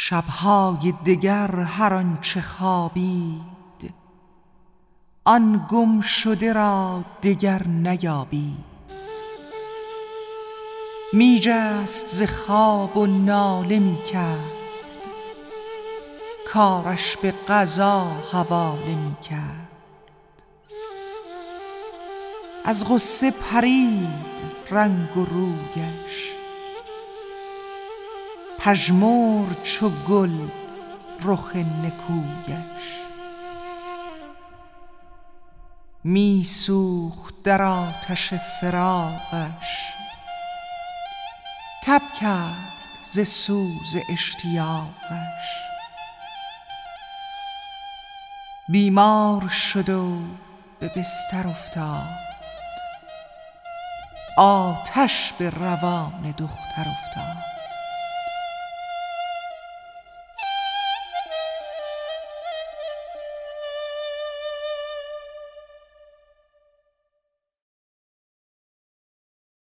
شب‌های دگر هر آنچه خوابید، آن گم شده را دگر نیابید. می جست ز خواب و ناله می کرد، کارش به قضا حواله می کرد. از غصه پرید رنگ و رویش، پژمرد چو گل رخ نکویش. می سوخت در آتش فراقش، تب کرد ز سوز اشتیاقش. بیمار شد و به بستر افتاد، آتش به روان دختر افتاد.